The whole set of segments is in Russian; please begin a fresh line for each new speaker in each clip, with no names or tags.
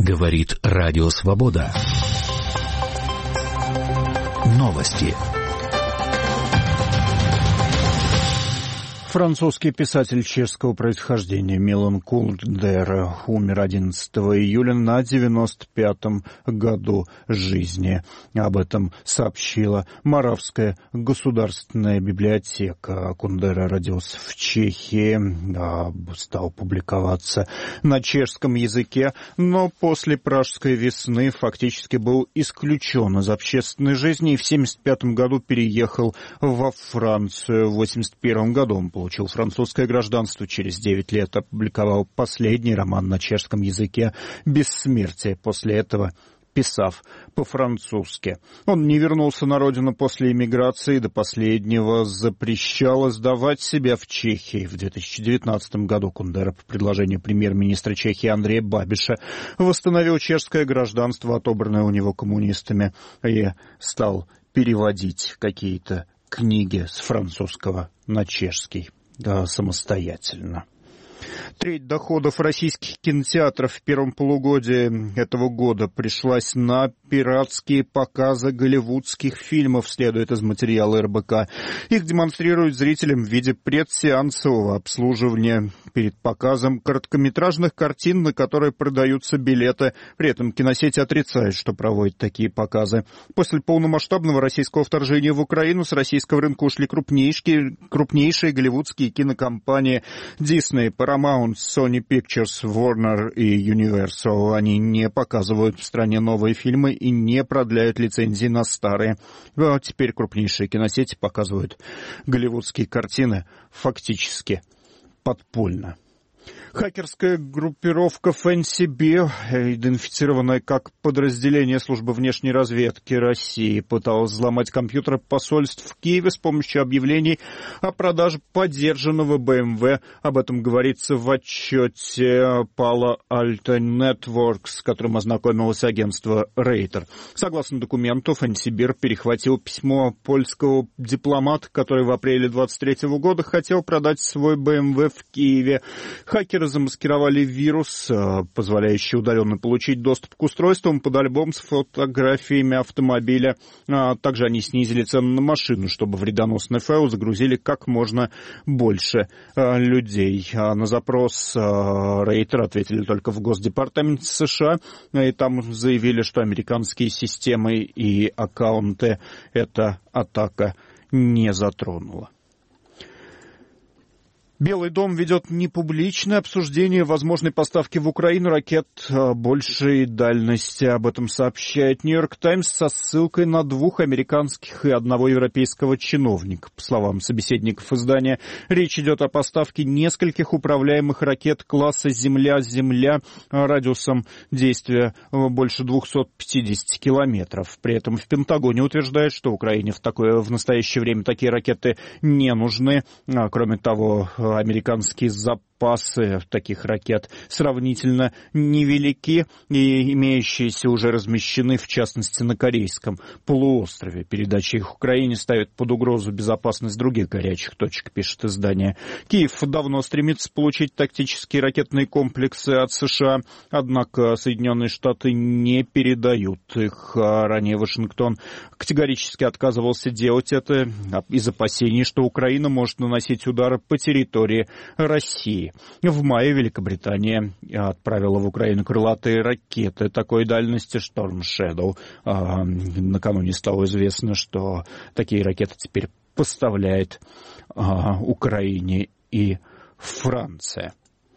Говорит Радио Свобода. Новости.
Французский писатель чешского происхождения Милан Кундера умер 11 июля на 95-м году жизни. Об этом сообщила Моравская государственная библиотека. Кундера родился в Чехии, стал публиковаться на чешском языке, но после Пражской весны фактически был исключен из общественной жизни и в 75-м году переехал во Францию. В 81-м году он получил французское гражданство, через 9 лет опубликовал последний роман на чешском языке «Бессмертие», после этого писав по-французски. Он не вернулся на родину после эмиграции, до последнего запрещал издавать себя в Чехии. В 2019 году Кундера по предложению премьер-министра Чехии Андрея Бабиша восстановил чешское гражданство, отобранное у него коммунистами, и стал переводить какие-то книги с французского на чешский самостоятельно. Треть доходов российских кинотеатров в первом полугодии этого года пришлась на пиратские показы голливудских фильмов, следует из материала РБК. Их демонстрируют зрителям в виде предсеансового обслуживания перед показом короткометражных картин, на которые продаются билеты. При этом киносети отрицают, что проводят такие показы. После полномасштабного российского вторжения в Украину с российского рынка ушли крупнейшие голливудские кинокомпании Disney, Paramount, Sony Pictures, Warner и Universal. Они не показывают в стране новые фильмы и не продляют лицензии на старые. А теперь крупнейшие киносети показывают голливудские картины фактически подпольно. Хакерская группировка FancyBee, идентифицированная как подразделение службы внешней разведки России, пыталась взломать компьютеры посольств в Киеве с помощью объявлений о продаже подержанного BMW. Об этом говорится в отчете Palo Alto Networks, с которым ознакомилось агентство Рейтер. Согласно документу, FancyBee перехватил письмо польского дипломата, который в апреле 23 года хотел продать свой BMW в Киеве. Хакеры замаскировали вирус, позволяющий удаленно получить доступ к устройствам под альбом с фотографиями автомобиля. Также они снизили цену на машину, чтобы вредоносный файл загрузили как можно больше людей. На запрос Рейтер ответили только в Госдепартаменте США, и там заявили, что американские системы и аккаунты эта атака не затронула. Белый дом ведет непубличное обсуждение возможной поставки в Украину ракет большей дальности. Об этом сообщает «Нью-Йорк Таймс» со ссылкой на 2 американских и 1 европейского чиновника. По словам собеседников издания, речь идет о поставке нескольких управляемых ракет класса «Земля-Земля» радиусом действия больше 250 километров. При этом в Пентагоне утверждают, что Украине в настоящее время такие ракеты не нужны. Кроме того, американские запасы таких ракет сравнительно невелики и имеющиеся уже размещены, в частности, на Корейском полуострове. Передача их Украине ставит под угрозу безопасность других горячих точек, пишет издание. Киев давно стремится получить тактические ракетные комплексы от США, однако Соединенные Штаты не передают их. Ранее Вашингтон категорически отказывался делать это из опасений, что Украина может наносить удары по территории России. В мае Великобритания отправила в Украину крылатые ракеты такой дальности Storm Shadow. Накануне стало известно, что такие ракеты теперь поставляет Украине и Франция.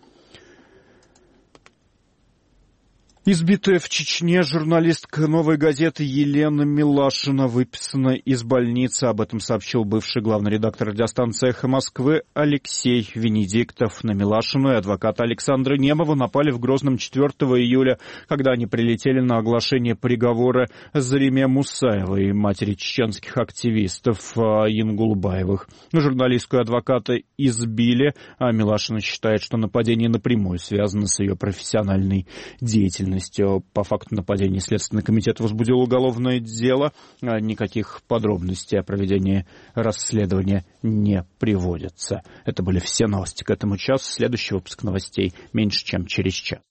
Избитая в Чечне журналистка «Новой газеты» Елена Милашина выписана из больницы. Об этом сообщил бывший главный редактор радиостанции «Эхо Москвы» Алексей Венедиктов. На Милашину и адвоката Александра Немова напали в Грозном 4 июля, когда они прилетели на оглашение приговора Зариме Мусаевой, матери чеченских активистов Янгулбаевых. Журналистку и адвоката избили, а Милашина считает, что нападение напрямую связано с ее профессиональной деятельностью. По факту нападения Следственный комитет возбудил уголовное дело. Никаких подробностей о проведении расследования не приводятся. Это были все новости к этому часу. Следующий выпуск новостей меньше, чем через час.